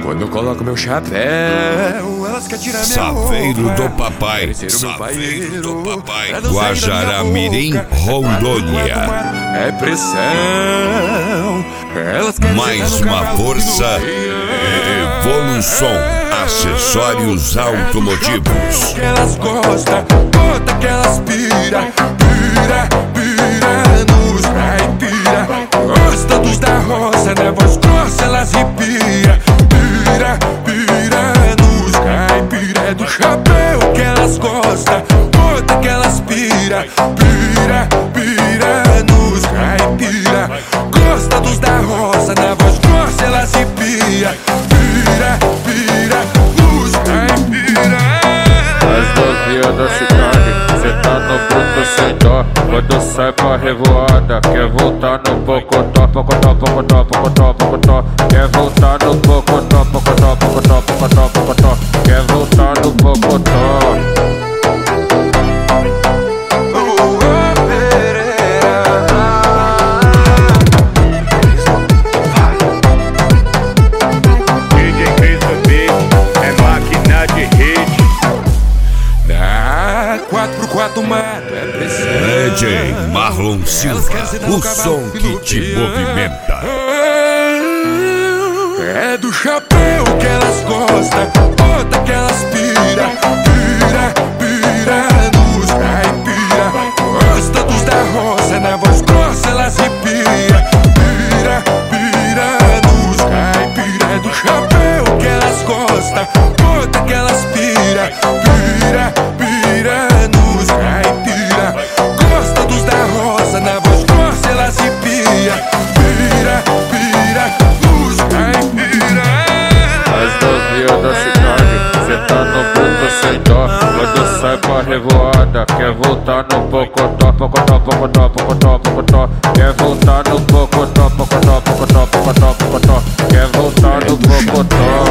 Quando coloco meu chapéu, elas querem tirar minha Saveiro roupa. do Papai, Saveiro do Papai, Guajará-Mirim, Rondônia. É pressão. Elas querem Mais uma força, Evolução, acessórios automotivos. que elas gostam, bota que elas pira, nos caipira. Gosta dos da roça, na voz grossa elas ripira, nos caipira. É do chapéu que elas gostam, bota que elas pira, nos caipira. Gosta dos da roça, na voz grossa elas ripira, nos caipira. As novinhas da cidade, cê tá no bruto sem dó. Quando sai pra revoada, quer voltar no pocotó, pocotó, pocotó, pocotó, pocotó. Quer voltar no pocotó, pocotó, pocotó, pocotó, pocotó. Quer voltar no pocotó. Na 4x4 mato é pressão. DJ Marlon Silva, o som que te movimenta. É do chapéu que elas gostam, bota que elas pira, nos caipira. Gosta dos da roça, na voz grossa elas ripira, nos caipira. É do chapéu que elas gostam, bota que elas pira, nos caipira. Gosta dos da roça, na voz grossa elas ripira, nos caipira. As novinhas da cidade, cê tá no bruto sem dó. Quando sai pra revoada, quer voltar no pocotó, pocotó, pocotó, pocotó, pocotó. Quer voltar no pocotó, pocotó, pocotó, pocotó, pocotó. Quer voltar no pocotó.